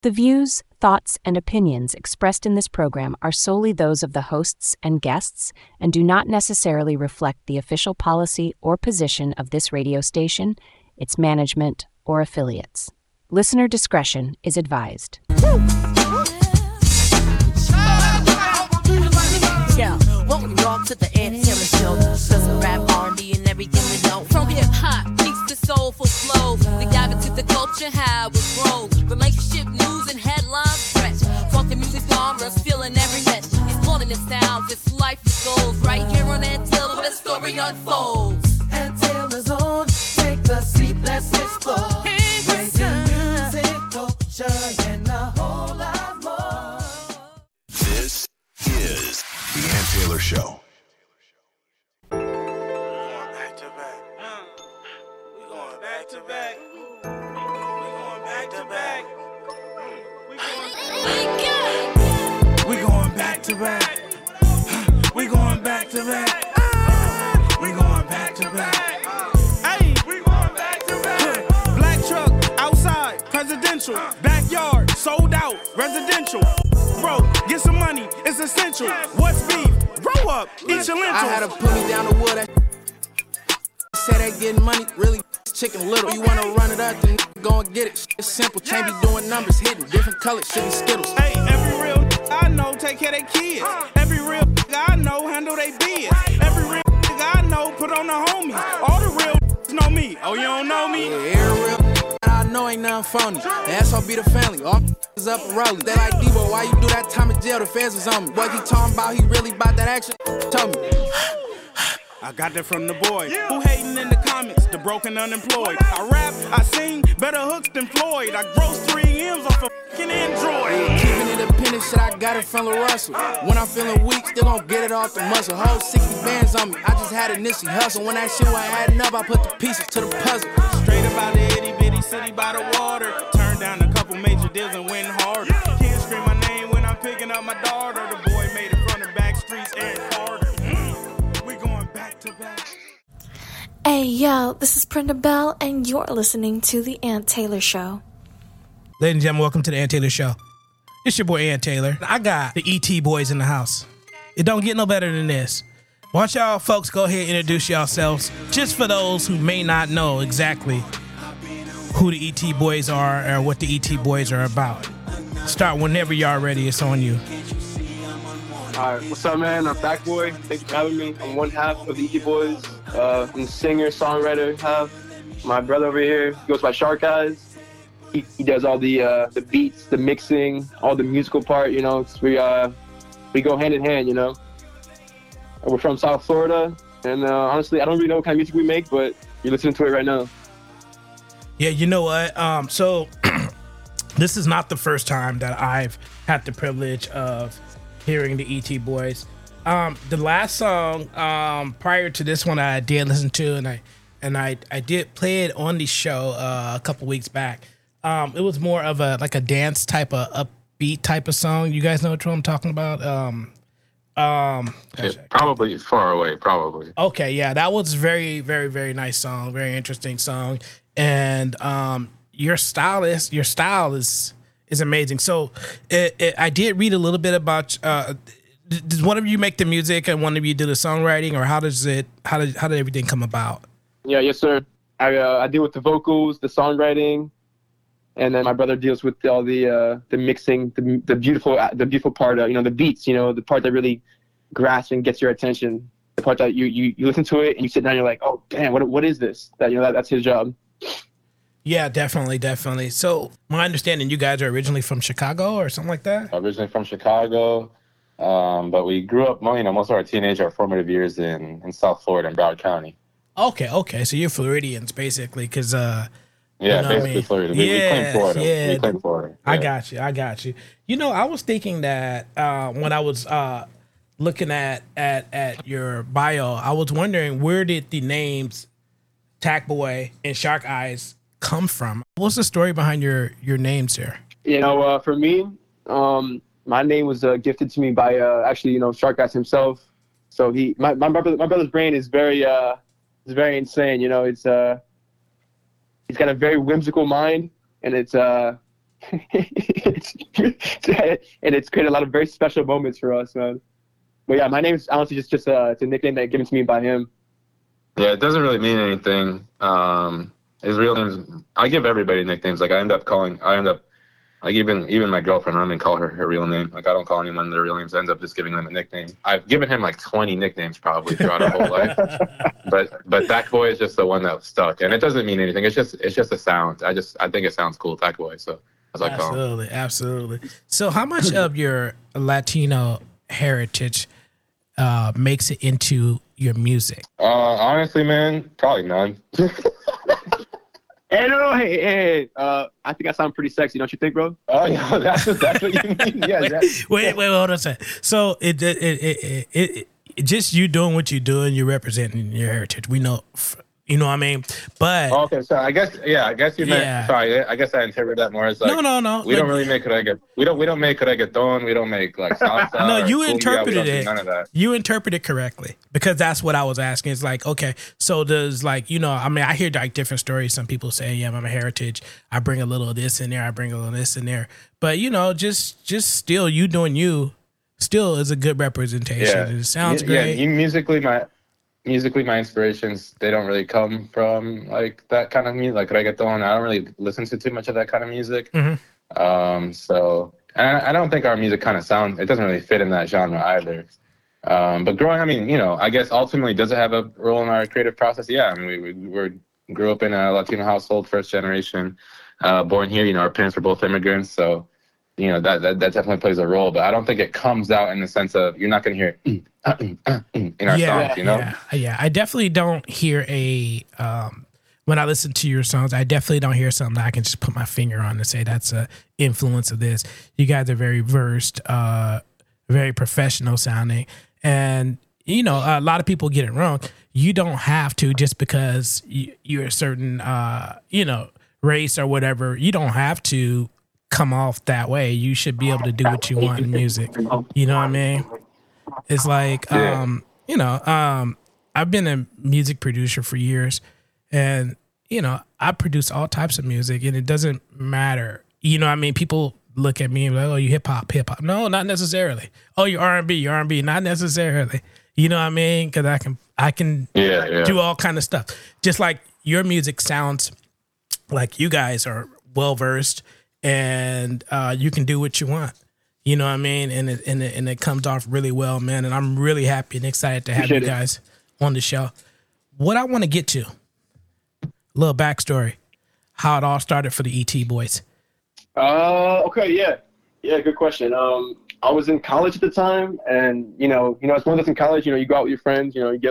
The views, thoughts, and opinions expressed in this program are solely those of the hosts and guests and do not necessarily reflect the official policy or position of this radio station, its management, or affiliates. Listener discretion is advised. Yeah, welcome y'all to the Ant Taylor Show. Discussing rap, R&B, and everything we know. From hip hop, beats to soulful flows. We dive into the culture, how it grows. Relationship news and headlines fresh. Funky music genres, feeling every niche. Exploring the sounds, it's life it goes. Right here on Ant Taylor, where the story unfolds. Ant Taylor's on, take a seat, let's explore. Breaking music, culture, and a whole lot more. This is the Ant Taylor Show. We going back to back. We going back to back. We going back to back. We going back to back. We going back to back. We going back to back. Hey, we going back to back. Black truck outside, presidential. Backyard sold out, residential. Bro, get some money, it's essential. What's beef? Grow up, eat your lentils. I had to put me down the wood. That said that getting money really chicken little. You wanna run it up, then go and get it. It's simple, can't be doing numbers, hitting different colors, should be Skittles. Hey, every real I know take care of their kids. Every real I know handle they biz. Every real I know put on the homies. All the real know me. Oh, you don't know me? Yeah, every real I know ain't nothing phony. The SOB the family, all is up and rolling. They like Debo, why you do that time in jail? The feds was on me. What he talking about, he really about that action? Tell me. I got that from the boy who hating in the comments, the broken unemployed. I rap, I sing, better hooks than Floyd. I gross 3 M's off a fucking Android. Yeah, keeping it independent, shit, I got it from Lil Russell. When I'm feeling weak, still gon' get it off the muscle. Whole 60 bands on me, I just had a Nipsey hustle. When that shit wasn't adding up, I put the pieces to the puzzle. Straight about the itty bitty city by the water. Turned down a couple major deals and went harder. Can't scream my name when I'm picking up my daughter. The boy made it from the back streets, Aaron Carter. We going back to back. Hey yo, this is Brenda Bell, and you're listening to The Ant Taylor Show. Ladies and gentlemen, welcome to The Ant Taylor Show. It's your boy Ant Taylor. I got the ET boys in the house. It don't get no better than this. Why don't y'all folks go ahead and introduce yourselves, just for those who may not know exactly who the ET boys are or what the ET boys are about. Start whenever y'all ready. It's on you. Alright, what's up, man? I'm Backboy. Thanks for having me. I'm one half of the ET Boys. I'm the singer, songwriter half. My brother over here goes by Shark Eyes. He does all the beats, the mixing, all the musical part. You know, we go hand in hand. You know, we're from South Florida, and honestly, I don't really know what kind of music we make, but you're listening to it right now. Yeah, you know what? So this is not the first time that I've had the privilege of hearing the ET boys. The last song prior to this one I did listen to, and I did play it on the show a couple weeks back. It was more of a dance type of upbeat type of song. You guys know what I'm talking about? Probably Far Away, probably. Okay, yeah, that was very, very, very nice song, very interesting song, and your style is amazing. So I did read a little bit about. Does one of you make the music and one of you do the songwriting, or how did everything come about? Yeah, yes, sir. I deal with the vocals, the songwriting, and then my brother deals with all the mixing, the beautiful part. You know, the beats. You know, the part that really grasps and gets your attention. The part that you listen to it and you sit down, and you're like, oh damn, what is this? That's his job. Yeah, definitely. So my understanding, you guys are originally from Chicago or something like that? Originally from Chicago, but we grew up, most of our teenage, our formative years in South Florida, in Broward County. Okay. So you're Floridians, basically, because... basically Florida. We claim Florida. Yeah. We claim Florida. Yeah. I got you. You know, I was thinking that when I was looking at your bio, I was wondering, where did the names Tack Boy and Shark Eyes come from? What's the story behind your names here? You know, for me, my name was gifted to me by actually, Shark Eyes himself. So my brother's brain is very insane. You know, he's got a very whimsical mind, and it's And it's created a lot of very special moments for us, man. But yeah, my name is honestly just it's a nickname that given to me by him. Yeah, it doesn't really mean anything. His real name's, I give everybody nicknames. Like like even my girlfriend, I don't even call her real name. Like I don't call anyone their real names. I end up just giving them a nickname. I've given him like 20 nicknames probably throughout our whole life. But Thack Boy is just the one that stuck, and it doesn't mean anything. It's just a sound. I think it sounds cool, Thack Boy. So that's what I call him. Absolutely. So how much of your Latino heritage makes it into your music? Honestly, man, probably none. Hey, I think I sound pretty sexy, don't you think, bro? Oh, yeah, that's what you mean. Yeah, wait, hold on a second. So it just you doing what you're doing, you're representing your heritage. We know, you know what I mean? But okay, so I guess you meant. Yeah. Sorry, I guess I interpreted that more as like no. We don't really make reggaeton. We don't make reggaeton. We don't make like salsa. No, you cumbia. interpreted it. None of that. You interpreted correctly because that's what I was asking. It's like, okay, so does like, you know, I mean, I hear like different stories. Some people say, yeah, I'm a heritage. I bring a little of this in there. I bring a little of this in there. But you know, just still you doing you still is a good representation. Yeah. It sounds great. Yeah, musically, my inspirations, they don't really come from like that kind of music, like reggaeton. I don't really listen to too much of that kind of music. Mm-hmm. So I don't think our music kind of it doesn't really fit in that genre either. But growing, I mean, you know, I guess ultimately, does it have a role in our creative process? Yeah, I mean, we grew up in a Latino household, first generation, born here. You know, our parents were both immigrants, so you know that definitely plays a role. But I don't think it comes out in the sense of you're not going to hear in our songs. You know? Yeah. I definitely don't hear when I listen to your songs, I definitely don't hear something that I can just put my finger on and say that's a influence of this. You guys are very versed, very professional sounding. And, you know, a lot of people get it wrong. You don't have to just because you're a certain, you know, race or whatever. You don't have to come off that way. You should be able to do what you want in music. You know what I mean? It's like, you know, I've been a music producer for years and, you know, I produce all types of music and it doesn't matter. You know what I mean? People look at me and be like, oh, you hip hop. No, not necessarily. Oh, you R&B, not necessarily. You know what I mean? Because I can do all kind of stuff. Just like your music sounds like you guys are well versed and you can do what you want. You know what I mean? And it comes off really well, man. And I'm really happy and excited to have you guys on the show. What I want to get to, a little backstory, how it all started for the ET Boys. Okay, yeah, good question. I was in college at the time, and you know, it's one of those in college. You know, you go out with your friends. You know, you get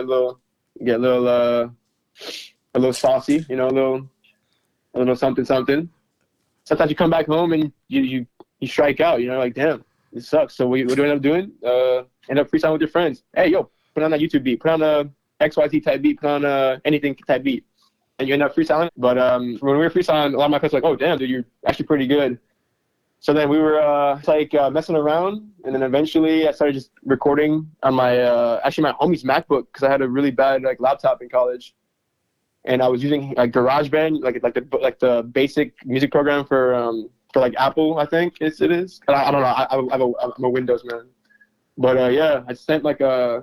a little saucy. You know, a little something. Sometimes you come back home and you strike out. You know, like damn, this sucks. So what do you end up doing? End up freestyling with your friends. Hey, yo, put on that YouTube beat. Put on a XYZ type beat. Put on anything type beat. And you end up freestyling. But when we were freestyling, a lot of my friends were like, oh, damn, dude, you're actually pretty good. So then we were messing around. And then eventually I started just recording on my homie's MacBook because I had a really bad laptop in college. And I was using GarageBand, like the basic music program for Apple, I think it is. I don't know. I'm a Windows man. But I sent a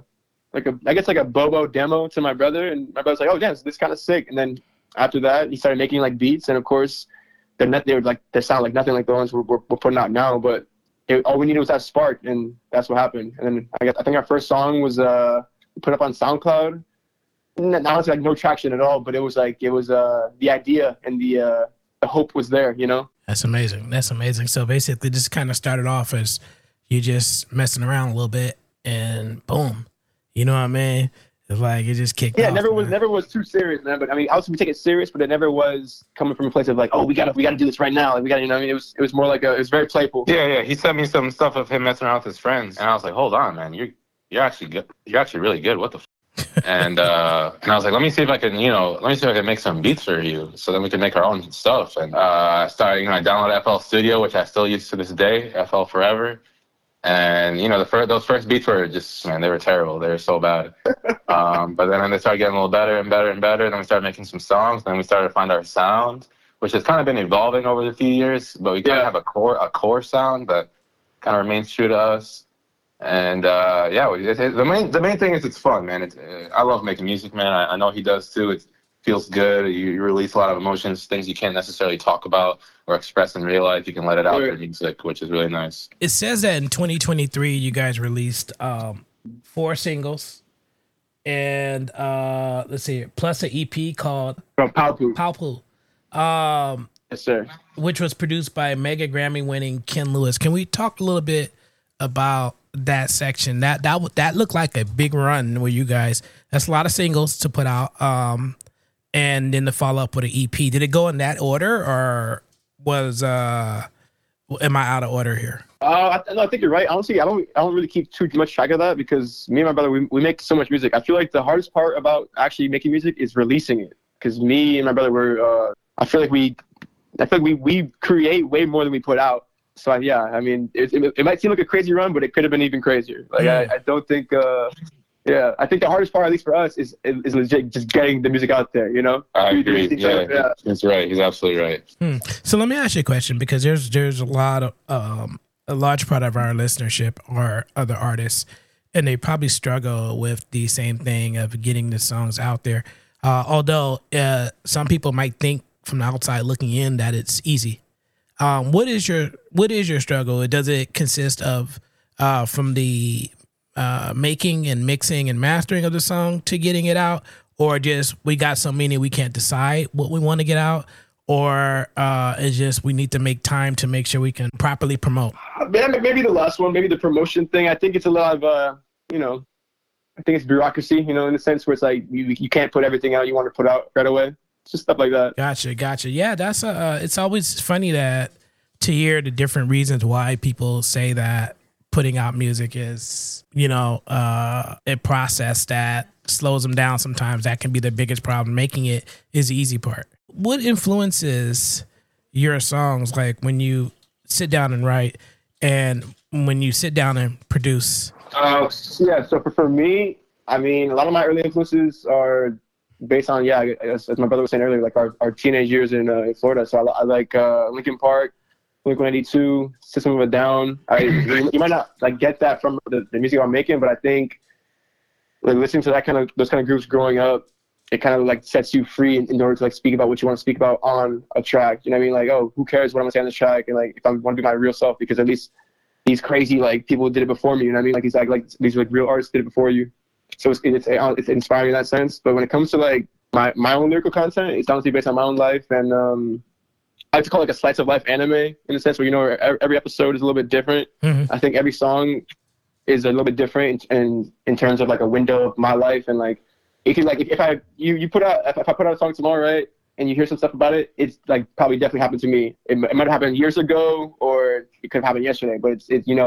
Bobo demo to my brother, and my brother's like, oh, damn, this is kind of sick. And then after that, he started making beats, and of course, they sound like nothing like the ones we're putting out now. But all we needed was that spark, and that's what happened. And then I think our first song was put up on SoundCloud. Now it's no traction at all, but it was the idea and the hope was there, you know. That's amazing. So basically, this kind of started off as you just messing around a little bit, and boom. You know what I mean? It's like it just kicked off. Yeah, never was too serious, man. But I mean, I was gonna take it serious, but it never was coming from a place of oh, we gotta do this right now. We gotta, you know. I mean, it was more it was very playful. Yeah. He sent me some stuff of him messing around with his friends, and I was like, hold on, man, you're actually good. You're actually really good. What the? And I was like, let me see if I can make some beats for you, so then we can make our own stuff. And I started, I downloaded FL Studio, which I still use to this day, FL Forever. And, those first beats were just, man, they were terrible. They were so bad. But then they started getting a little better and better and better. And then we started making some songs. Then we started to find our sound, which has kind of been evolving over the few years. But we kind of have a core sound that kind of remains true to us. And the main thing is it's fun, man. I love making music, man. I know he does too. It feels good. You release a lot of emotions, things you can't necessarily talk about or express in real life. You can let it out through music, which is really nice. It says that in 2023 you guys released 4 singles and let's see, plus an EP called Palpu. Yes, sir. Which was produced by mega Grammy winning Ken Lewis. Can we talk a little bit about that section? That looked like a big run where you guys, that's a lot of singles to put out, and then to follow up with an EP. Did it go in that order, or was am I out of order here? I think you're right. Honestly, I don't really keep too much track of that because me and my brother, we make so much music. I feel like the hardest part about actually making music is releasing it, because me and my brother I feel like we create way more than we put out. So I mean, it might seem like a crazy run, but it could have been even crazier. Like I don't think. I think the hardest part, at least for us, is legit just getting the music out there. You know. I agree. Yeah, that's right. He's absolutely right. So let me ask you a question, because there's a lot of a large part of our listenership are other artists, and they probably struggle with the same thing of getting the songs out there. Although some people might think from the outside looking in that it's easy. What is your struggle? Does it consist of from the making and mixing and mastering of the song to getting it out, or just we got so many we can't decide what we want to get out, or it's just we need to make time to make sure we can properly promote? Maybe the last one, maybe the promotion thing. I think it's a lot of I think it's bureaucracy, in the sense where it's like you can't put everything out you want to put out right away. It's just stuff like that. Gotcha. Yeah, that's it's always funny to hear the different reasons why people say that putting out music is, a process that slows them down sometimes. That can be the biggest problem. Making it is the easy part. What influences your songs, like when you sit down and write and when you sit down and produce? So for me, I mean, a lot of my early influences are based on, as my brother was saying earlier, like our teenage years in Florida. So I like Linkin Park, Blink-182, System of a Down. You might not like get that from the music I'm making, but I think like listening to those kind of groups growing up, it kind of like sets you free in order to like speak about what you want to speak about on a track. You know what I mean? Like, oh, who cares what I'm gonna say on the track? And like, if I want to be my real self, because at least these crazy like people did it before me. You know what I mean? Like these like real artists did it before you. So it's inspiring in that sense. But when it comes to like my own lyrical content, it's honestly based on my own life, and I like to call it like a slice of life anime, in the sense where every episode is a little bit different. Mm-hmm. I think every song is a little bit different in terms of like a window of my life, and like it can like if I put out a song tomorrow, right, and you hear some stuff about it, it's like probably definitely happened to me. It might have happened years ago, or it could have happened yesterday, but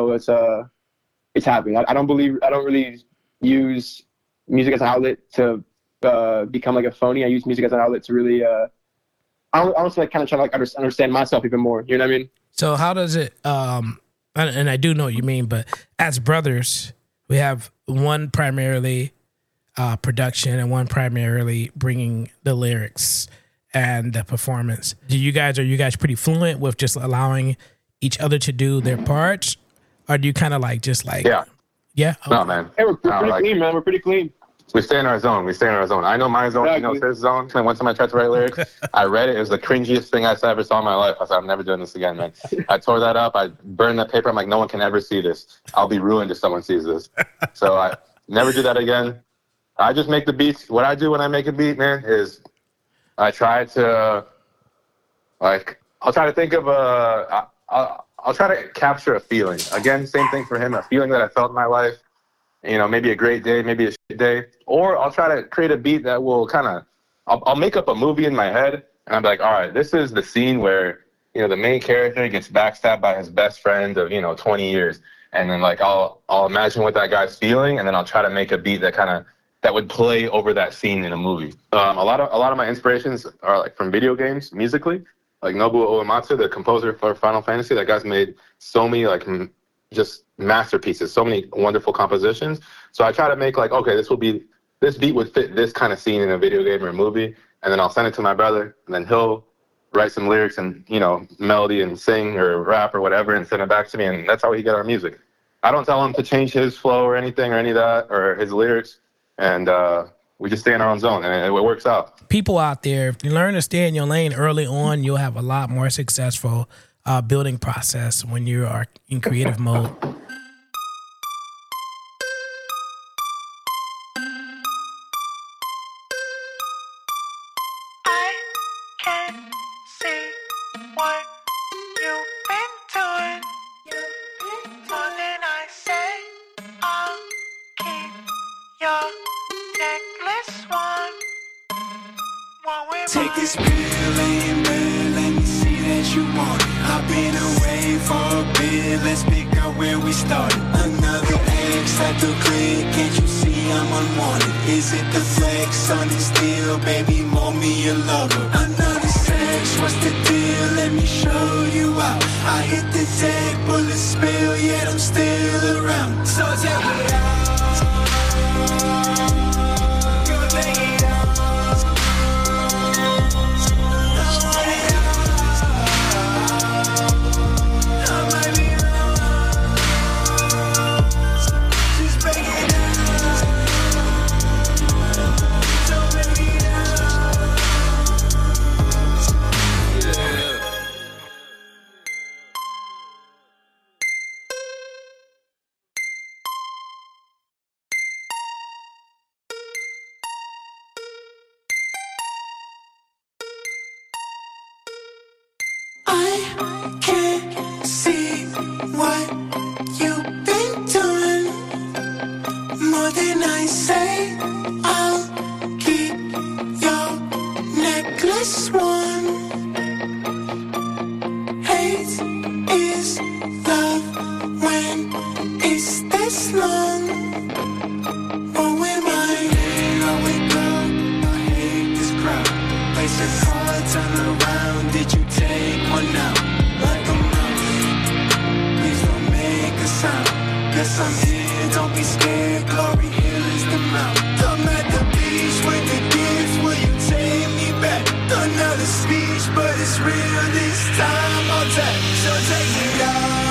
it's happening. I don't really use music as an outlet to become like a phony. I use music as an outlet to really I also like kind of try to like understand myself even more. You know what I mean? So how does it and I do know what you mean, but as brothers, we have one primarily production and one primarily bringing the lyrics and the performance. Are you guys pretty fluent with just allowing each other to do their parts, or do you kind of like just like yeah? Okay. No, man. Hey, we're pretty clean, man. We're pretty clean. We stay in our zone. I know my zone. Exactly. He knows his zone. One time I tried to write lyrics, I read it. It was the cringiest thing I ever saw in my life. I said, I'm never doing this again, man. I tore that up. I burned that paper. I'm like, no one can ever see this. I'll be ruined if someone sees this. So I never do that again. I just make the beats. What I do when I make a beat, man, is I try to, like, I'll try to think of I'll try to capture a feeling. Again, same thing for him, a feeling that I felt in my life. Maybe a great day, maybe a shit day. Or I'll try to create a beat that will kind of, I'll make up a movie in my head, and I'm like, all right, this is the scene where, the main character gets backstabbed by his best friend of, 20 years. And then, like, I'll imagine what that guy's feeling, and then I'll try to make a beat that would play over that scene in a movie. A lot of my inspirations are, like, from video games, musically. Like Nobuo Uematsu, the composer for Final Fantasy, that guy's made so many, like, just masterpieces, so many wonderful compositions. So I try to make like, okay, this beat would fit this kind of scene in a video game or a movie, and then I'll send it to my brother, and then he'll write some lyrics and, you know, melody and sing or rap or whatever and send it back to me. And that's how we get our music. I don't tell him to change his flow or anything or any of that or his lyrics. And we just stay in our own zone and it works out. People out there, if you learn to stay in your lane early on, you'll have a lot more successful building process when you are in creative mode. Take this pill and man, let me see that you want it. I've been away for a bit, let's pick up where we started. Another X at the click, can't you see I'm unwanted? Is it the flex on this deal, baby, mold me a lover? Another sex, what's the deal, let me show you out. I hit the deck, bullet spill, yet I'm still around. So take it out, go take it out. I can't see what you've been doing. More than I say, I'll keep your necklace warm. Hate is love when it's this long. Oh, am I wake up, I hate this crowd. Place your car, turn around, did you take one out? Like a mouse, please don't make a sound. Guess I'm here, don't be scared, Glory Hill is the mount. I'm at the beach with the gift, will you take me back? Another speech, but it's real this time, I'll take. So take it out.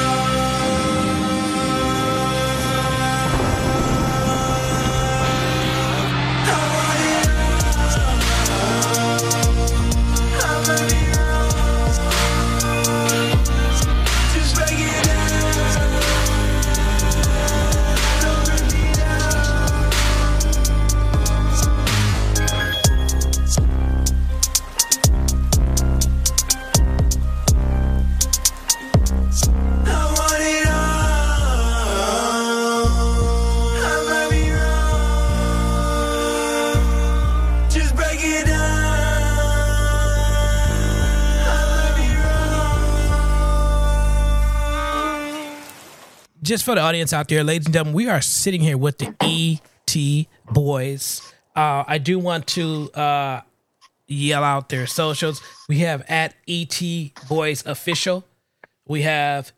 Just for the audience out there, ladies and gentlemen, we are sitting here with the ET Boys. I do want to yell out their socials. We have at ET Boys Official. We have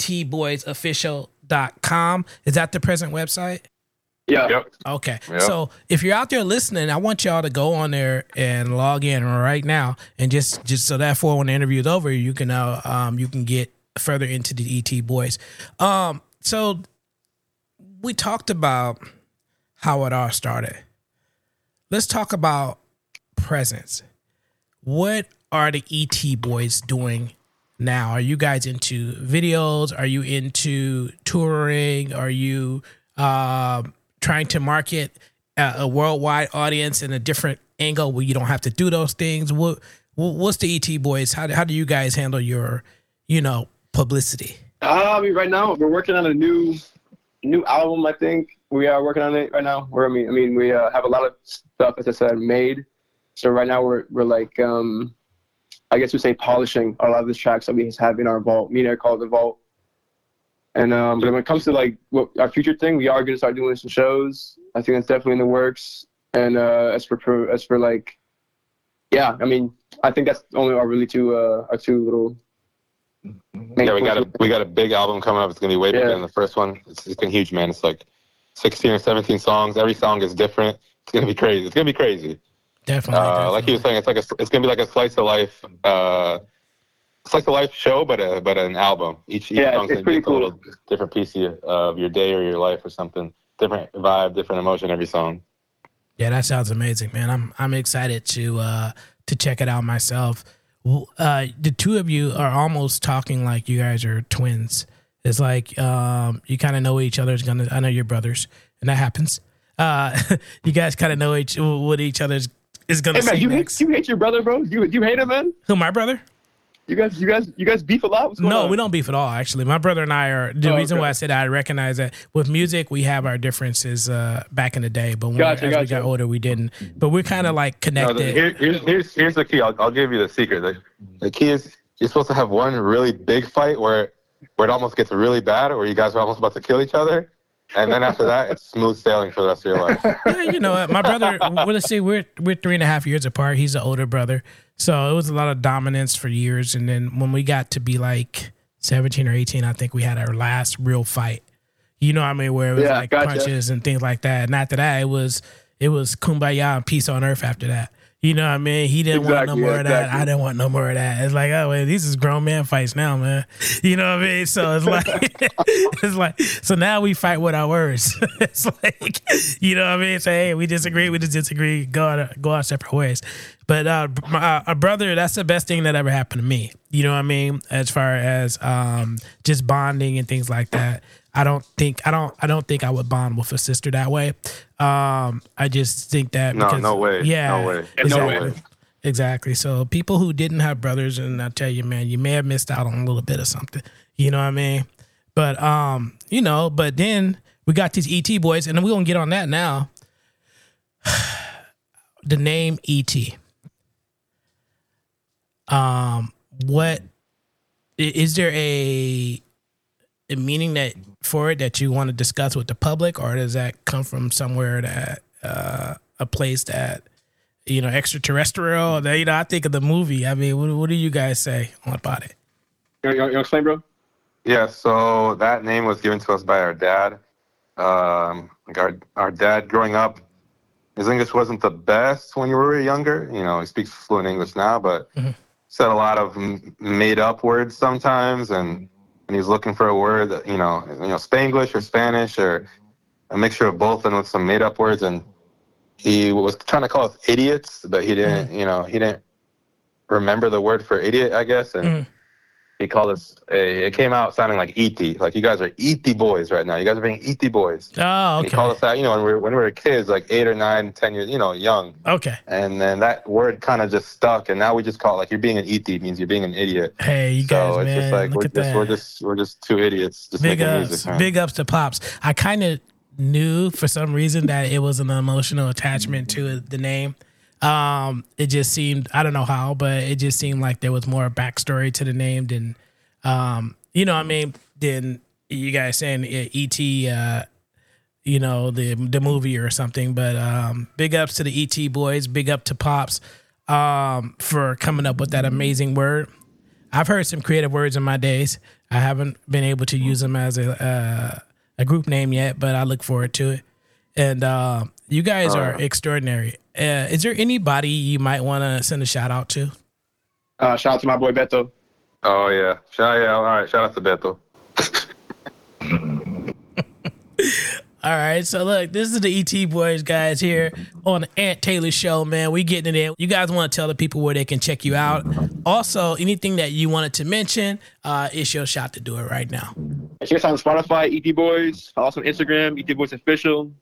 etboysofficial.com. Is that the present website? Yeah. Yep. Okay. Yep. So if you're out there listening, I want y'all to go on there and log in right now, and just so that for when the interview is over, you can get further into the ET Boys. So we talked about how it all started. Let's talk about presence. What are the ET Boys doing now? Are you guys into videos? Are you into touring? Are you trying to market a worldwide audience in a different angle where you don't have to do those things? What's the ET Boys? How do you guys handle your, publicity? Right now we're working on a new album. I think we are working on it right now. We have a lot of stuff, as I said, made. So right now we're like, I guess we say polishing a lot of the tracks that we have in our vault. Me and I call it the vault. And but when it comes to like what our future thing, we are going to start doing some shows. I think that's definitely in the works. And as for like, yeah, I think that's only our two little. Yeah, we got a big album coming up. It's gonna be way bigger than the first one. It's been huge, man. It's like 16 or 17 songs. Every song is different. It's gonna be crazy. Definitely. Like you were saying, it's gonna be like a slice of life show, but an album. Each song's it's pretty cool. A little different piece of your day or your life or something. Different vibe, different emotion every song. Yeah, that sounds amazing, man. I'm excited to check it out myself. The two of you are almost talking like you guys are twins. It's like you kind of know each other's gonna. I know you're brothers, and that happens. You guys kind of know what each other's is gonna say next. You hate your brother, bro? You hate him, man? Who, my brother? You guys beef a lot? What's going on? No, we don't beef at all, actually. My brother and I are the reason why I said I recognize that with music we have our differences back in the day, but as we got older we didn't. But we're kind of like connected. Here's the key. I'll give you the secret. The key is you're supposed to have one really big fight where it almost gets really bad, where you guys are almost about to kill each other. And then after that, it's smooth sailing for the rest of your life. Yeah, you know, my brother, let's see, we're 3.5 years apart. He's the older brother. So it was a lot of dominance for years. And then when we got to be like 17 or 18, I think we had our last real fight. You know what I mean? Where it was punches and things like that. And after that, it was kumbaya and peace on earth after that. You know what I mean? He didn't want no more of that. I didn't want no more of that. It's like, oh, wait, these is grown man fights now, man. You know what I mean? So it's like, so now we fight with our words. It's like, you know what I mean? Say, hey, we disagree, go our separate ways. But a brother, that's the best thing that ever happened to me. You know what I mean? As far as just bonding and things like that. I don't think I would bond with a sister that way. I just think that no way. Yeah, no way. Exactly. No way. Exactly. So people who didn't have brothers, and I tell you, man, you may have missed out on a little bit of something. You know what I mean? But but then we got these ET boys, and we're gonna get on that now. The name ET. What is there a meaning that for it that you want to discuss with the public, or does that come from somewhere that a place that extraterrestrial? That I think of the movie. I mean, what do you guys say about it? You explain, bro? Yeah, so that name was given to us by our dad. Our dad growing up, his English wasn't the best when you were younger. You know, he speaks fluent English now, but said a lot of made up words sometimes, and he's looking for a word that, Spanglish or Spanish or a mixture of both, and with some made up words. And he was trying to call us idiots, but he didn't, he didn't remember the word for idiot, I guess. And he called us, it came out sounding like E.T. Like, you guys are E.T. boys right now. You guys are being E.T. boys. Oh, okay. And he called us that, when we were kids, like 8 or 9, 10 years, young. Okay. And then that word kind of just stuck, and now we just call it, like, you're being an E.T. means you're being an idiot. Hey, you guys, so it's man, just like, we're just two idiots just big making ups, music. Man. Big ups to Pops. I kind of knew for some reason that it was an emotional attachment to the name. It just seemed, I don't know how, but it just seemed like there was more backstory to the name than, than you guys saying E.T., the movie or something. But big ups to the E.T. boys. Big up to Pops for coming up with that amazing word. I've heard some creative words in my days. I haven't been able to use them as a group name yet, but I look forward to it. And you guys are extraordinary. Is there anybody you might want to send a shout out to? Shout out to my boy Beto. Oh, yeah. All right. Shout out to Beto. All right. So, look, this is the ET Boys, guys, here on the Ant Taylor Show, man. We getting it in. You guys want to tell the people where they can check you out. Also, anything that you wanted to mention, it's your shot to do it right now. Check us out on Spotify, ET Boys. Also on Instagram, ET Boys Official.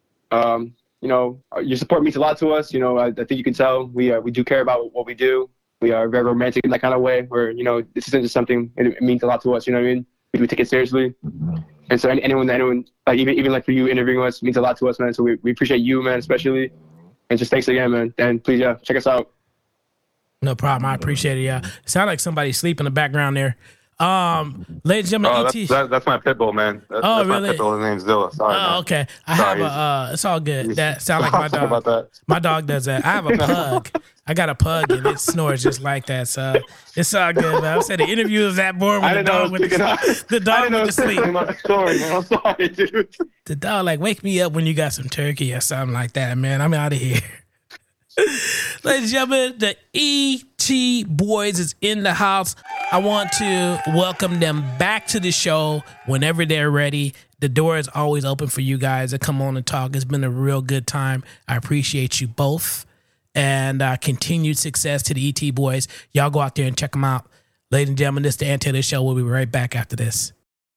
Your support means a lot to us. I think you can tell we do care about what we do. We are very romantic in that kind of way where, this isn't just something, it means a lot to us, you know what I mean? We take it seriously. And so anyone, like even like for you interviewing us means a lot to us, man. So we appreciate you, man, especially. And just thanks again, man. And please, check us out. No problem. I appreciate it, yeah. It sounds like somebody's sleeping in the background there. Ladies and gentlemen, that's my pit bull, man. That's really? My pit bull. His name's Zilla. Sorry, man. Okay. I have it's all good. That sounds like my dog. About that. My dog does that. I have a pug. I got a pug and it snores just like that. So it's all good, man. I said the interview was that boring when the dog went to sleep. Story, man. I'm sorry, dude. The dog wake me up when you got some turkey or something like that, man. I'm out of here. Ladies and gentlemen, the E.T. Boys is in the house. I want to welcome them back to the show whenever they're ready. The door is always open for you guys to come on and talk. It's been a real good time. I appreciate you both. And continued success to the E.T. Boys. Y'all go out there and check them out. Ladies and gentlemen, this is the Ant Taylor Show. We'll be right back after this.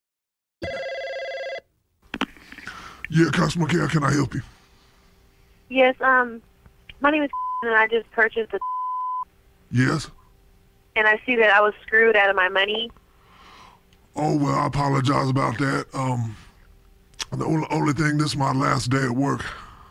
Yeah, customer care, can I help you? Yes, my name is and I just purchased a Yes? and I see that I was screwed out of my money. Oh, well, I apologize about that. The only thing, this is my last day at work.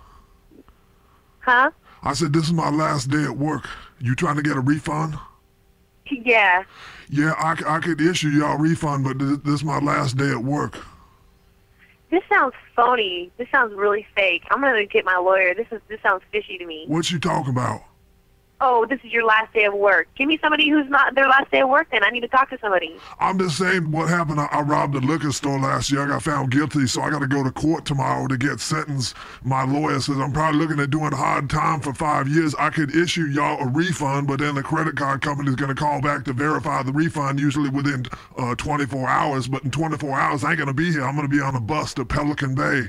Huh? I said, this is my last day at work. You trying to get a refund? Yeah. Yeah, I could issue y'all a refund, but this is my last day at work. This sounds phony. This sounds really fake. I'm gonna get my lawyer. This sounds fishy to me. What you talking about? Oh, this is your last day of work. Give me somebody who's not their last day of work then. I need to talk to somebody. I'm just saying what happened. I robbed a liquor store last year. I got found guilty, so I got to go to court tomorrow to get sentenced. My lawyer says I'm probably looking at doing hard time for 5 years. I could issue y'all a refund, but then the credit card company is going to call back to verify the refund, usually within 24 hours. But in 24 hours, I ain't going to be here. I'm going to be on a bus to Pelican Bay.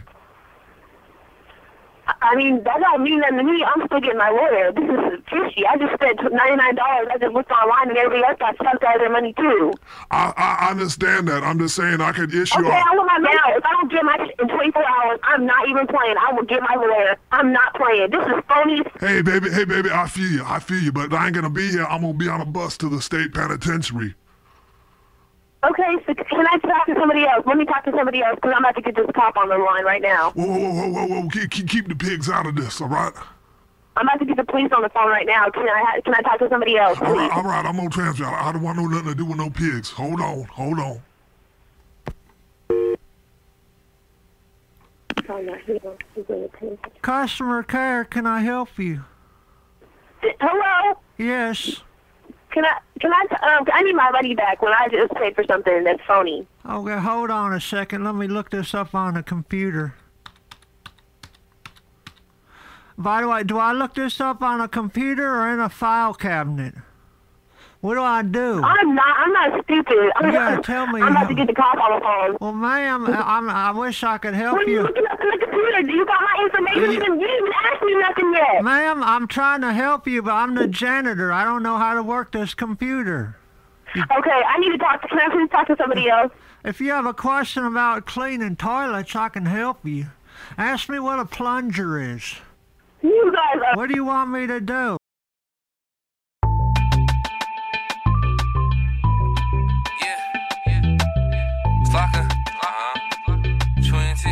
I mean, that don't mean nothing to me. I'm still getting my lawyer. This is fishy. I just spent $99. I just looked online and everybody else got sucked out of their money too. I understand that. I'm just saying I could issue Okay, I want my now. If I don't get my shit in 24 hours, I'm not even playing. I will get my lawyer. I'm not playing. This is phony. Hey, baby, I feel you, but I ain't gonna be here. I'm gonna be on a bus to the state penitentiary. Okay, so can I talk to somebody else? Let me talk to somebody else, because I'm about to get this cop on the line right now. Whoa. Keep the pigs out of this, all right? I'm about to get the police on the phone right now. Can I talk to somebody else, please? All right, I'm gonna transfer. I don't want nothing to do with no pigs. Hold on. Customer care, can I help you? Hello? Yes. I need my money back when I just paid for something that's phony. Okay, hold on a second. Let me look this up on the computer. By the way, do I look this up on a computer or in a file cabinet? What do I do? I'm not stupid. Tell me. I'm about to get the cop on the phone. Well, ma'am, I wish I could help you. What are you looking up on the computer? Do you got my information? You didn't even ask me nothing yet. Ma'am, I'm trying to help you, but I'm the janitor. I don't know how to work this computer. Okay, I need to talk. Can I please talk to somebody else? If you have a question about cleaning toilets, I can help you. Ask me what a plunger is. You guys are... What do you want me to do? Flocka, 20,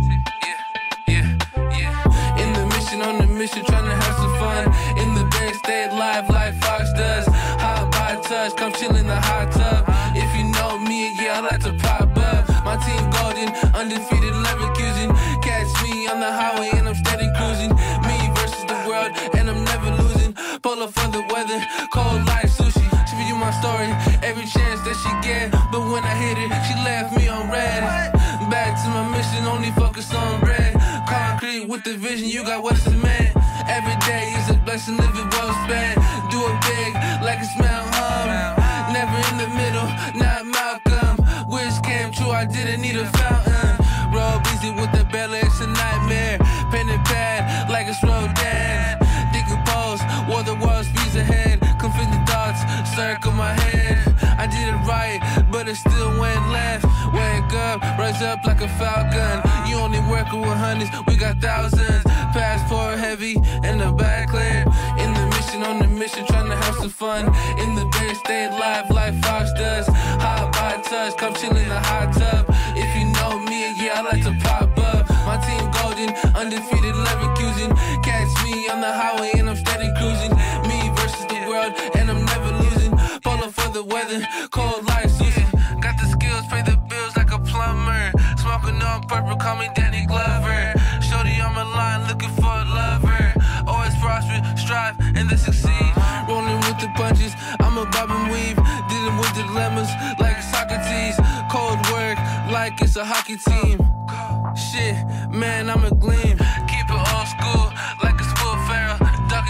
yeah. In the mission, on the mission, trying to have some fun. In the bed, stay alive like Fox does. Hot by touch, come chill in the hot tub. If you know me, yeah, I like to pop up. My team golden, undefeated, Leverkusen. Catch me on the highway and I'm steady cruising. Me versus the world, and I'm never losing. Pull up for the weather, cold like sushi. She view my story, every chance that she get. But when I hit it, she left me on red. Back to my mission, only focus on bread. Concrete with the vision, you got what's the man. Every day is a blessing, live it well spent. Do it big, like it's Mount Hum. Never in the middle, not Malcolm. Wish came true, I didn't need a fountain. Roll easy with the belly, it's a nightmare. Pen and pad, like it's Rodin. Decompose, war the world's views ahead. Conflicting thoughts, circle my head. I did it right, but it still went left. Wake up, rise up like a falcon. You only working with hundreds, we got thousands. Passport heavy, and the back clear. In the mission, on the mission, trying to have some fun. In the bed, stay alive like Fox does. Hot by touch, come chill in the hot tub. If you know me, yeah, I like to pop up. My team golden, undefeated, Leverkusen. Catch me on the highway and I'm steady cruising. Me versus the world, and I'm never losing. Pull up for the weather, cold like Susan. Got the skills, pay the bills like a plumber. Smoking on purple, call me Danny Glover. Shorty on my line, looking for a lover. Always prosper, strive, and then succeed. Rolling with the punches, I'm a bob and weave. Dealing with dilemmas like Socrates. Cold work like it's a hockey team. Shit, man, I'm a gleam. Keep it old school like it's Will Ferrell. Ducking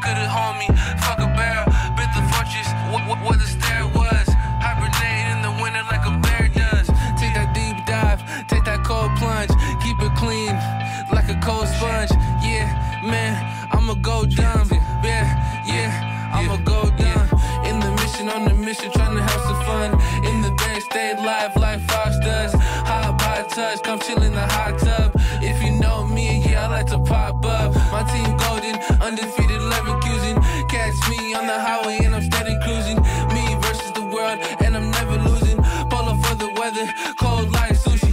could've hold me. Fuck a barrel, bit the fortress, what the stair was. Hibernate in the winter like a bear does. Take that deep dive, take that cold plunge. Keep it clean, like a cold sponge. Yeah, man, I'ma go dumb. Yeah, I'ma go dumb. In the mission, on the mission, trying to have some fun. In the bed, stay live like Fox does. Hot by touch, come chill in the hot tub. If you know me, yeah, I like to pop up. My team golden, undefeated, Leverkusen. Catch me on the highway and I'm steady cruising. Me versus the world, and I'm never losing. Polo for the weather, cold like sushi.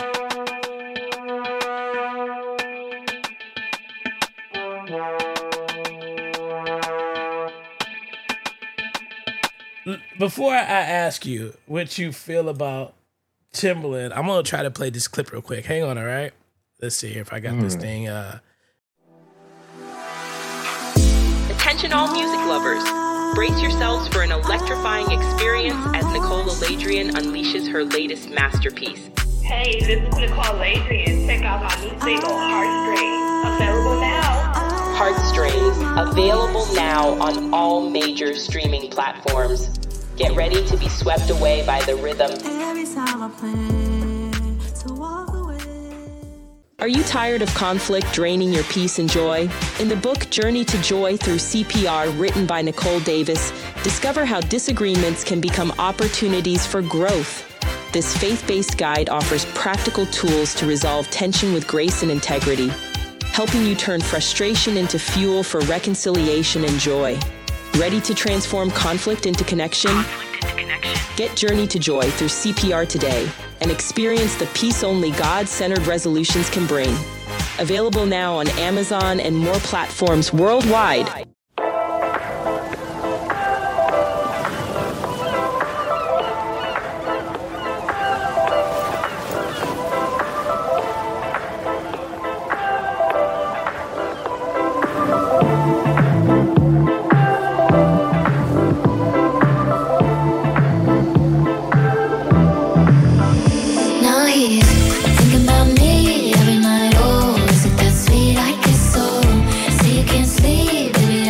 Before I ask you what you feel about Timbaland, I'm gonna try to play this clip real quick. Hang on, all right? Let's see if I got this thing. Attention all music lovers. Brace yourselves for an electrifying experience as Nicole Ladrian unleashes her latest masterpiece. Hey, this is Nicole Ladrian. Check out my new single, Heartstrings. Available now. Heartstrings, available now on all major streaming platforms. Get ready to be swept away by the rhythm. Are you tired of conflict draining your peace and joy? In the book Journey to Joy Through CPR, written by Nicole Davis, discover how disagreements can become opportunities for growth. This faith-based guide offers practical tools to resolve tension with grace and integrity, helping you turn frustration into fuel for reconciliation and joy. Ready to transform conflict into connection? Get Journey to Joy through CPR today and experience the peace only God-centered resolutions can bring. Available now on Amazon and more platforms worldwide. Sleep, baby,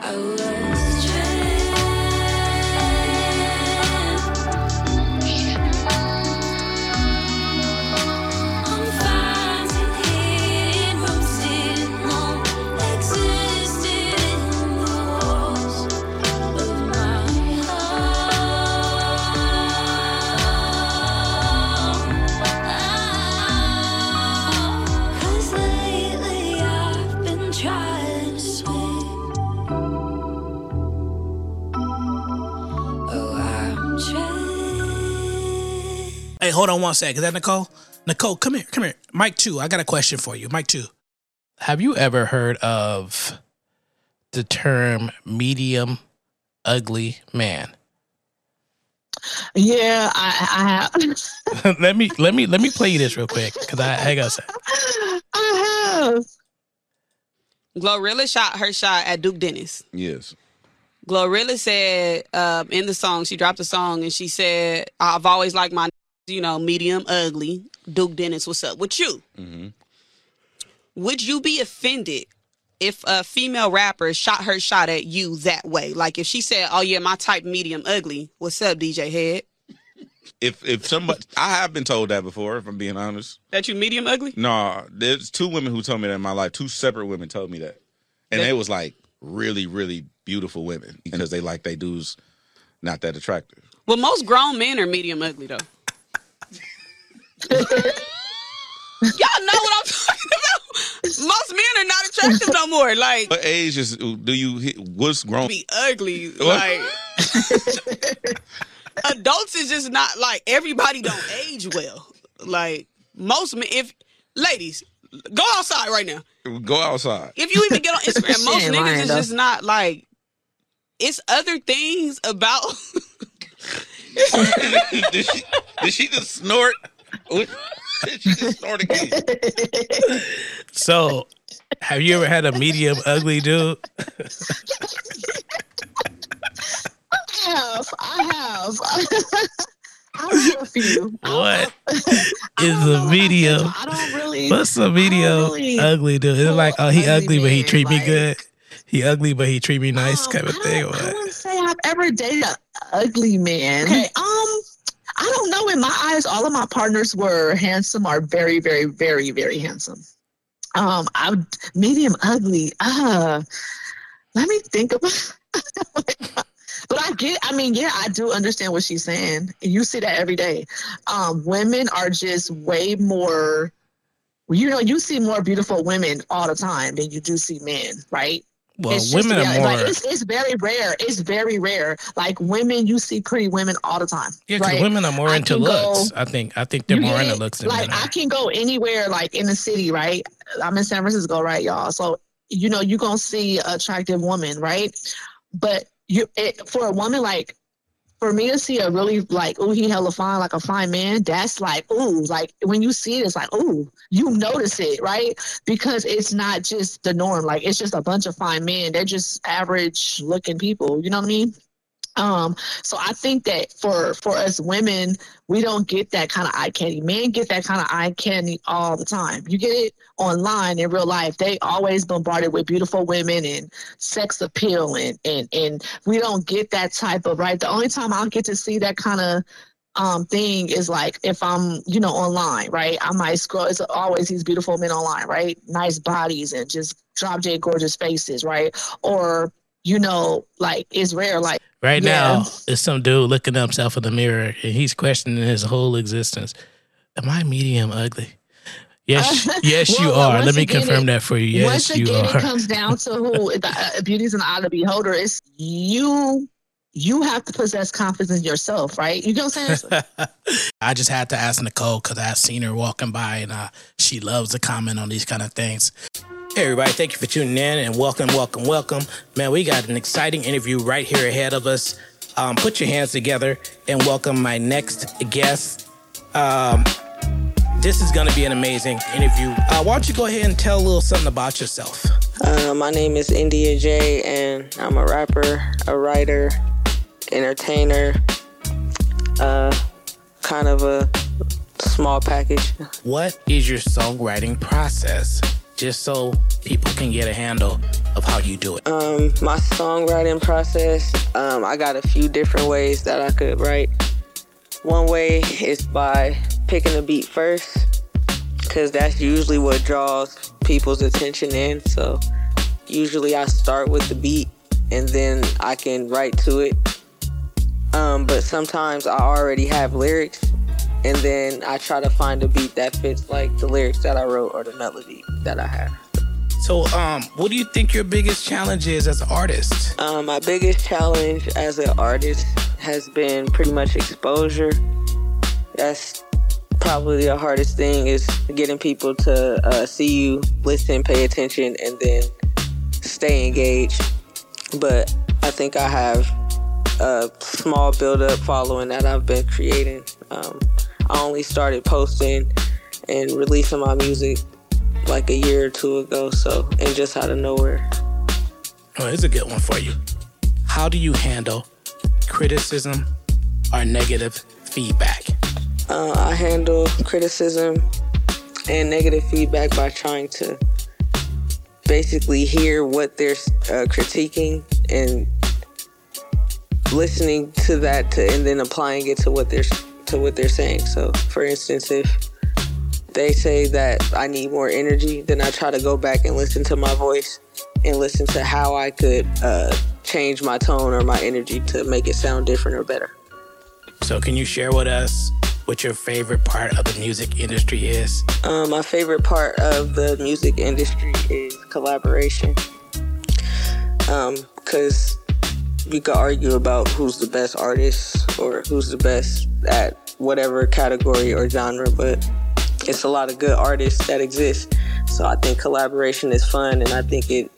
Hey, hold on one sec. Is that Nicole? Nicole, come here. Mike 2, I got a question for you. Mike 2. Have you ever heard of the term medium ugly man? Yeah, I have. let me play you this real quick because hang on a sec. I have. Glorilla shot her shot at Duke Dennis. Yes. Glorilla said in the song, she dropped a song and she said, I've always liked my, medium ugly. Duke Dennis, what's up with you? Mm-hmm. Would you be offended if a female rapper shot her shot at you that way? Like if she said, oh yeah, my type medium ugly. What's up, DJ Head? If somebody, I have been told that before, if I'm being honest. That you medium ugly? No, there's 2 women who told me that in my life. 2 separate women told me that. And they was like really, really beautiful women because they like they dudes not that attractive. Well, most grown men are medium ugly though. Y'all know what I'm talking about. Most men are not attractive no more. Like, what age is do you? What's grown? Be ugly. Like, adults is just not like everybody don't age well. Like most men, if ladies go outside right now. Go outside. If you even get on Instagram, most niggas is just not like. It's other things about. Did she just snort? She just snort again. So, have you ever had a medium ugly dude? I have. I have a few. What is a medium? I don't really. What's a medium ugly dude? It's like, oh, he ugly, but he treat me good. He ugly, but he treat me nice, kind of thing. Or what? I wouldn't say I've ever dated an ugly man. Okay, I don't know. In my eyes, all of my partners were handsome or very, very, very, very handsome. I'm medium ugly. Let me think about. But I do understand what she's saying. You see that every day. Women are just way more. You see more beautiful women all the time than you do see men, right? Well, women are more. Like, it's very rare. It's very rare. Like women, you see pretty women all the time. Yeah, because women are more into looks. I think they're more into looks than men. I can go anywhere, like in the city, right? I'm in San Francisco, right, y'all? So you're gonna see an attractive woman, right? But for a woman, like for me to see a really like, ooh, he hella fine, like a fine man, that's like, ooh, like when you see it, it's like, ooh, you notice it, right? Because it's not just the norm. Like it's just a bunch of fine men. They're just average looking people. You know what I mean? So I think that for us women, we don't get that kind of eye candy. Men get that kind of eye candy all the time. You get it online in real life. They always bombarded with beautiful women and sex appeal and we don't get that type of, right? The only time I'll get to see that kind of thing is like if I'm, online, right? I might scroll. It's always these beautiful men online, right? Nice bodies and just drop dead gorgeous faces, right? Or, like it's rare, like right now, it's some dude looking at himself in the mirror and he's questioning his whole existence. Am I medium ugly? Yes, yes, you are. Let me confirm that for you. Yes, you are. Once again, it comes down to who beauty's in the eye of the beholder. It's you. You have to possess confidence in yourself, right? You know what I'm saying? I just had to ask Nicole because I seen her walking by and she loves to comment on these kind of things. Hey everybody, thank you for tuning in and welcome. Man, we got an exciting interview right here ahead of us. Put your hands together and welcome my next guest. This is going to be an amazing interview. Why don't you go ahead and tell a little something about yourself? My name is India J, and I'm a rapper, a writer, entertainer, kind of a small package. What is your songwriting process? just so people can get a handle of how you do it? My songwriting process, I got a few different ways that I could write. One way is by picking a beat first, because that's usually what draws people's attention in. So usually I start with the beat and then I can write to it. But sometimes I already have lyrics, and then I try to find a beat that fits like the lyrics that I wrote or the melody that I have. So, what do you think your biggest challenge is as an artist? My biggest challenge as an artist has been pretty much exposure. That's probably the hardest thing, is getting people to see you, listen, pay attention, and then stay engaged. But I think I have a small build-up following that I've been creating. I only started posting and releasing my music like a year or two ago, and just out of nowhere. Oh, here's a good one for you. How do you handle criticism or negative feedback? I handle criticism and negative feedback by trying to basically hear what they're critiquing and listening to that and then applying it to what they're saying. So, for instance, if they say that I need more energy, then I try to go back and listen to my voice and listen to how I could change my tone or my energy to make it sound different or better. So can you share with us what your favorite part of the music industry is? My favorite part of the music industry is collaboration. Because we could argue about who's the best artist or who's the best at whatever category or genre, but it's a lot of good artists that exist. So I think collaboration is fun, and I think it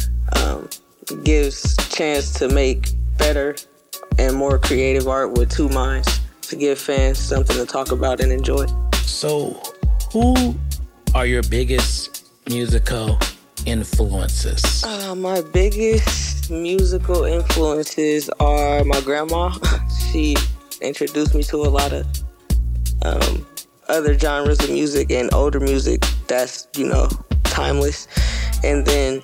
gives chance to make better and more creative art with two minds, to give fans something to talk about and enjoy. So who are your biggest musical influences? My biggest musical influences are my grandma. She introduced me to a lot of other genres of music and older music that's, timeless. And then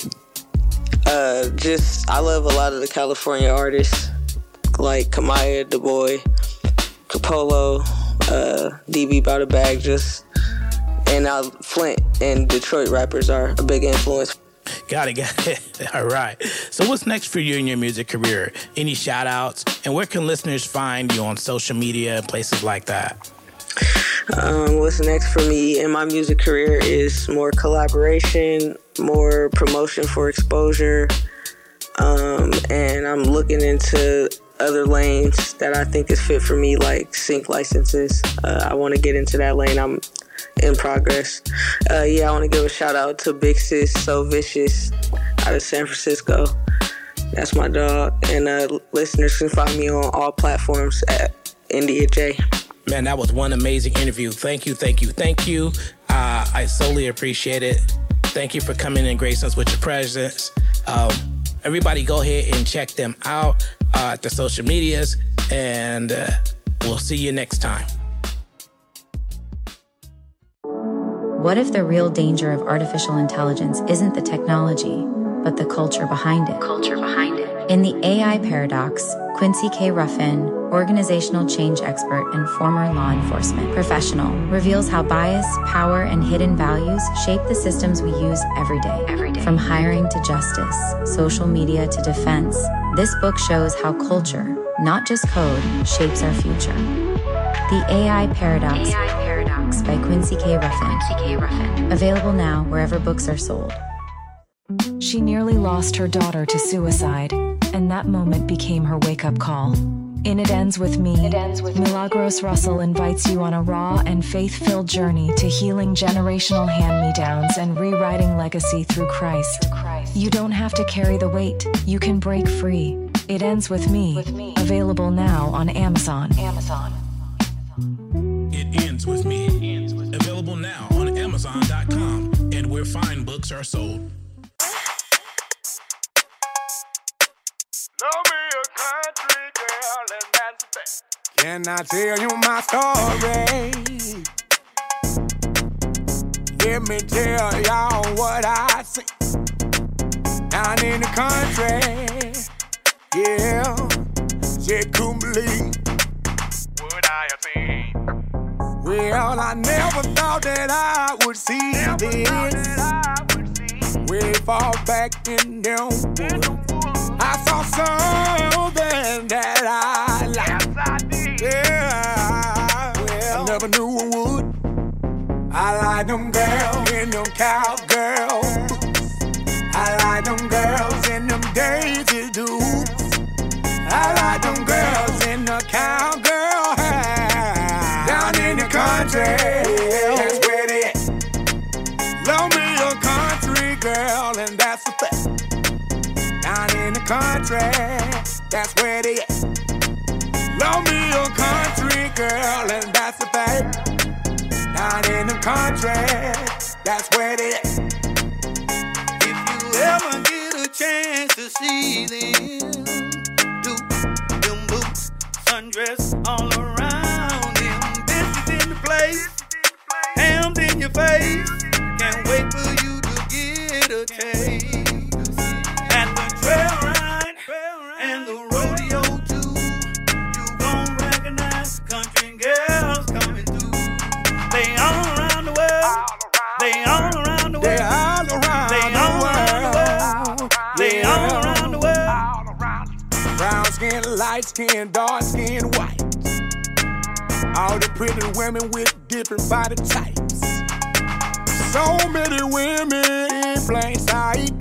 I love a lot of the California artists like Kamaya, Du Bois, Capolo, DB Bout a Bag, and Flint and Detroit rappers are a big influence. Got it. All right. So what's next for you in your music career? Any shout outs? And where can listeners find you on social media and places like that? What's next for me in my music career is more collaboration, more promotion for exposure, and I'm looking into other lanes that I think is fit for me, like sync licenses. I want to get into that lane. I'm in progress. I want to give a shout out to Big Sis So Vicious out of San Francisco. That's my dog. And listeners can find me on all platforms at India J. Man, that was one amazing interview. Thank you. I solely appreciate it. Thank you for coming and gracing us with your presence. Everybody go ahead and check them out at the social medias, and we'll see you next time. What if the real danger of artificial intelligence isn't the technology, but the culture behind it? In The AI Paradox, Quincy K. Ruffin, organizational change expert and former law enforcement professional, reveals how bias, power, and hidden values shape the systems we use every day. From hiring to justice, social media to defense, this book shows how culture, not just code, shapes our future. The AI Paradox by Quincy K. Ruffin. Available now wherever books are sold. She nearly lost her daughter to suicide, and that moment became her wake-up call. In It Ends With Me, Milagros Russell invites you on a raw and faith-filled journey to healing generational hand-me-downs and rewriting legacy through Christ. You don't have to carry the weight. You can break free. It Ends With Me. Available now on Amazon. It Ends With Me. Available now on Amazon.com and where fine books are sold. Love me a country girl, and that's the best. Can I tell you my story? Let me tell y'all what I see down in the country. Yeah, just couldn't believe what I have seen. Well, I never thought that I would see this. Way far back in them woods, I saw something that I liked. Yeah, well, I never knew I would. I like them girls in them cowgirl boots. I like them girls in them Daisy Dukes. I like them girls in the cowgirl hair. Down in the country, that's where they at. Love me a country girl, and that's a fact. Down in the country, that's where they at. Love me a country girl, and that's a fact. Down in the country, that's where they at. If you ever get a chance to see them, do them boots, sundress all around them, bitches in the place, hams in your face. Can't wait for you to get a taste. At the trail ride and the rodeo too, you gon' recognize country girls coming through. They all around the world. They all around the world. They all around the world. They all around the world. Brown skin, light skin, dark skin, white. All the pretty women with different body types. So many women in plain sight.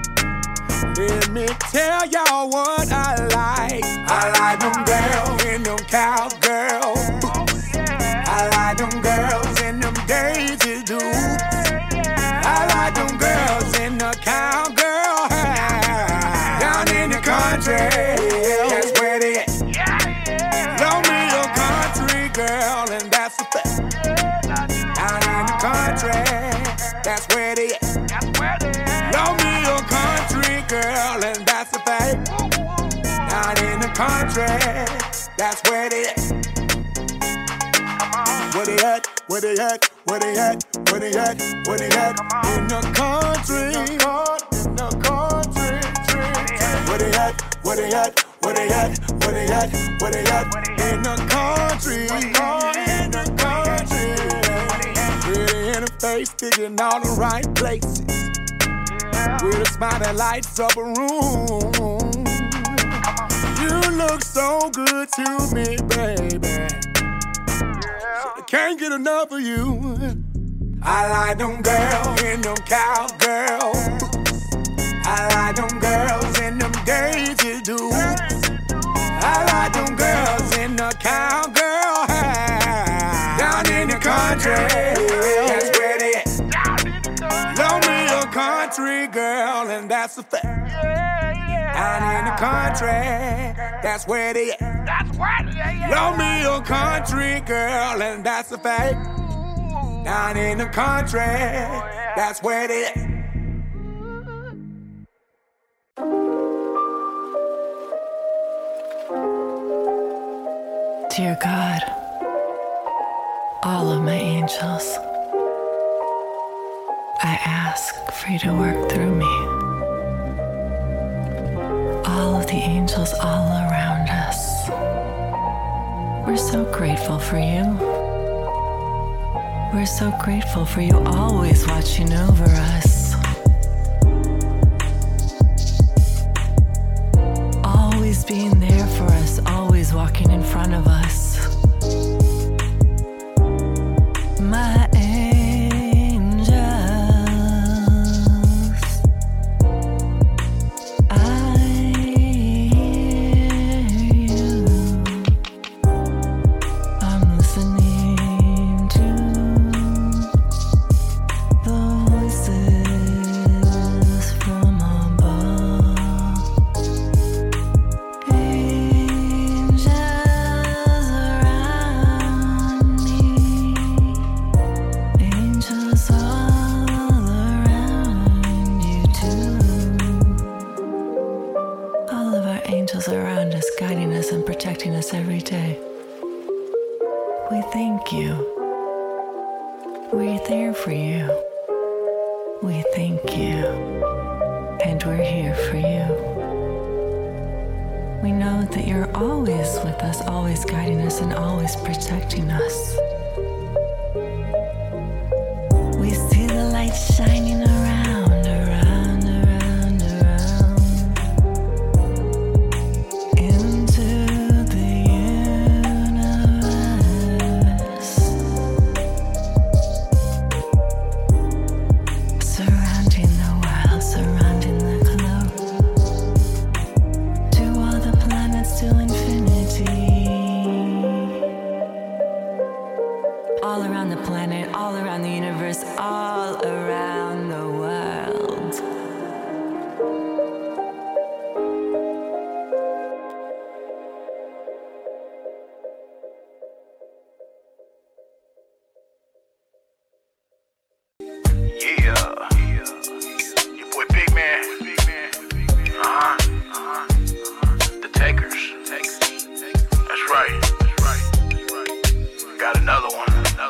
Let me tell y'all what I like. I like them girls in them cowgirl boots. I like them girls in them Daisy Dukes. I like them girls in the cowgirl hair. Down in the country, that's where they at. Love me a country girl, and that's a fact. Down in the country, that's where they at. Love me a country girl, and that's a fact. Down in the country, that's where they at. Where they at? Where they at? Where they at? Where they at? Where they at? In the country. In the country. Where they at? Where they at? Where they at? Where they at? Where they at? In the country. In the country. Pretty in the face, sticking all the right places. With a smile that lights up a room. You look so good to me, baby. Can't get enough of you. I like them girls in them cowgirl boots. I like them girls in them Daisy Dukes. I like them girls in the cowgirl hair. Down in the country, that's where they at. Love me a country girl, and that's a fact. Down in the country, that's where they at. Love me a country girl, and that's a fact. Down in the country, that's where they at. Dear God, all of my angels, I ask for you to work through me. All of the angels all around us. We're so grateful for you. We're so grateful for you always watching over us. Always being there for us, always walking in front of us. My angels, I hear you. I'm listening to the voices from above. Angels around me, angels all around you too. All of our angels around us, guiding us and protecting us every day. We thank you. We're there for you. We thank you, and we're here for you. We know that you're always with us, always guiding us, and always protecting us. We see the light shining around, around, around, around, into the universe, surrounding the world, surrounding the globe, to all the planets, to infinity. All around the planet, all around the universe, all around the world. Yeah. Your boy Big Man. The Takers. That's right. Got another one.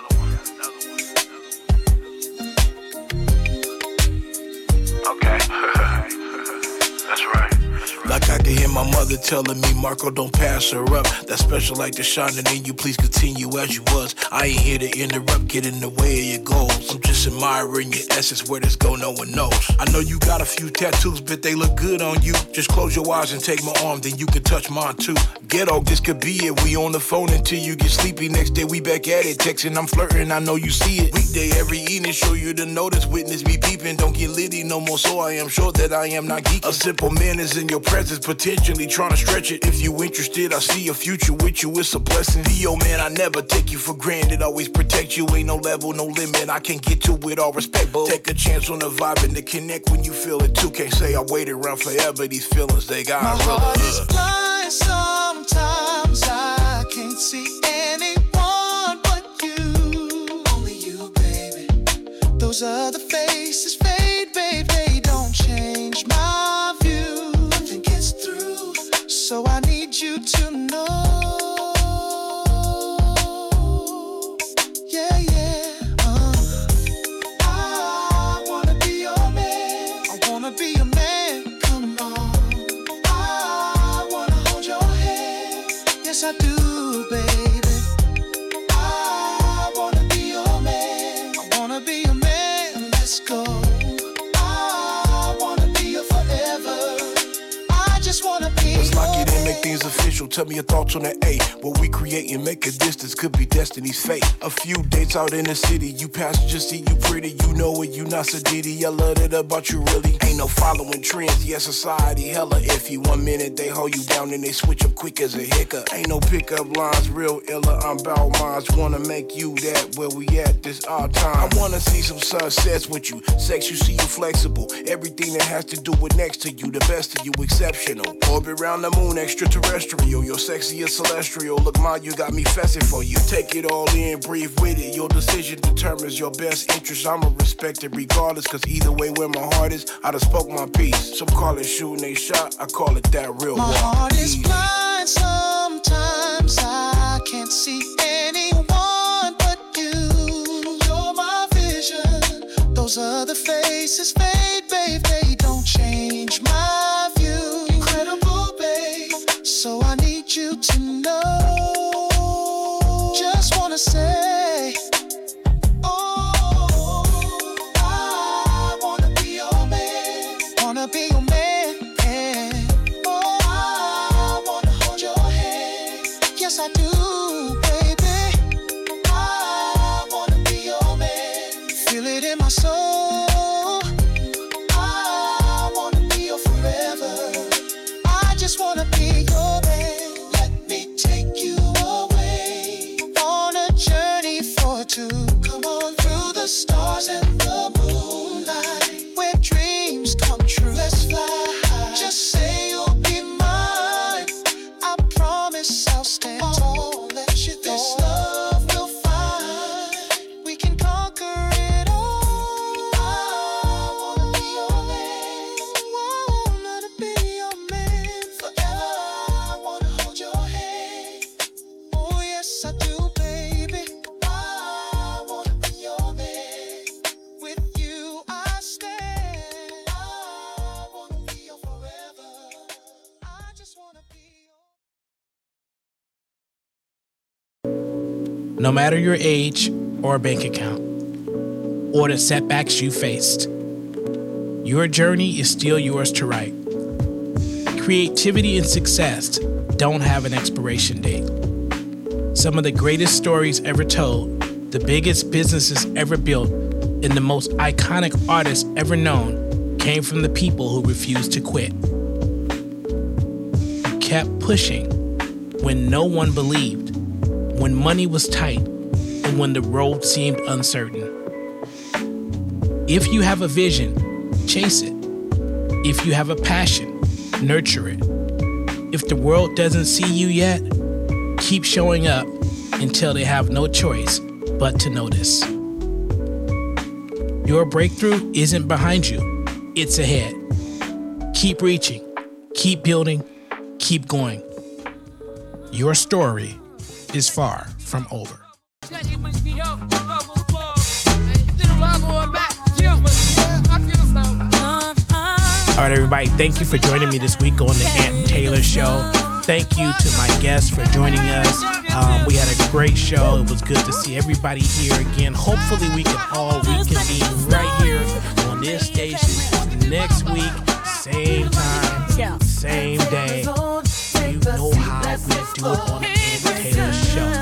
Okay. That's right. Like I can hear my mother telling me, Marco, don't pass her up. That special like the shining in you, please continue as you was. I ain't here to interrupt, get in the way of your goals. I'm just admiring your essence, where this go, no one knows. I know you got a few tattoos, but they look good on you. Just close your eyes and take my arm, then you can touch mine too. Ghetto, this could be it. We on the phone until you get sleepy. Next day we back at it, texting, I'm flirting, I know you see it. Weekday every evening, show you the notice, witness me peeping. Don't get litty no more, so I am sure that I am not geeking. A simple man is in your presence, potentially trying to stretch it. If you interested, I see a future with you, it's a blessing. Be your man, I never take you for granted. Always protect you, ain't no level, no limit. I can't get to it, all respect, but take a chance on the vibe and to connect when you feel it too. Can't say I waited around forever, these feelings, they got My really heart is blind, sometimes I can't see anyone but you. Only you, baby. Those other faces fade, babe, they don't change my view. Nothing gets through, so I need you to know. Yeah, yeah. I wanna be your man. I wanna be your man. Come on. I wanna hold your hand. Yes, I do, baby. I wanna be your man. I wanna be your man. Let's go. I wanna be your forever. I just wanna be. Let's lock it in, make things official. Tell me your thoughts on the A. What we create and make a distance could be destiny's fate. A few dates out in the city. You passenger seat, you pretty. You know it, you not so ditty. I love it about you, really. Ain't no following trends. Yeah, society hella iffy. 1 minute they hold you down and they switch up quick as a hiccup. Ain't no pickup lines, real illa. I'm bout minds. Wanna make you that where we at this odd time. I wanna see some sunsets with you. Sex, you see you flexible. Everything that has to do with next to you, the best of you, exceptional. Orbit around the moon, extraterrestrial. You're sexy as celestial. Look, ma, you got me festive for you. Take it all in, breathe with it. Your decision determines your best interest. I'ma respect it regardless, cause either way where my heart is, I done spoke my piece. Some call it shooting a shot, I call it that real My walk. heart is blind, sometimes I can't see anyone but you. You're my vision. Those other faces fade, babe, they don't change my view. Incredible, babe, so I need you to know. Just wanna say, oh, I wanna be your man. Wanna be your man. Oh, I wanna hold your hand. Yes, I do, baby. I wanna be your man. Feel it in my soul. I wanna be your forever. I just wanna be your man. Let me take you away on a journey for two. Come on through the stars and the moonlight, where dreams come true. Let's fly high. Just say you'll be mine. I promise I'll stand tall. Let you this love we'll find. We can conquer it all. I wanna be your man. Wanna be your man forever. No matter your age or bank account, or the setbacks you faced, your journey is still yours to write. Creativity and success don't have an expiration date. Some of the greatest stories ever told, the biggest businesses ever built, and the most iconic artists ever known came from the people who refused to quit. You kept pushing when no one believed, when money was tight, and when the road seemed uncertain. If you have a vision, chase it. If you have a passion, nurture it. If the world doesn't see you yet, keep showing up until they have no choice but to notice. Your breakthrough isn't behind you, it's ahead. Keep reaching, keep building, keep going. Your story is far from over. All right, everybody, thank you for joining me this week on the Ant Taylor Show. Thank you to my guests for joining us. We had a great show. It was good to see everybody here again. Hopefully, we can all reconvene right here on this station next week, same time, same day. You know how we do it on the Ant Taylor Show.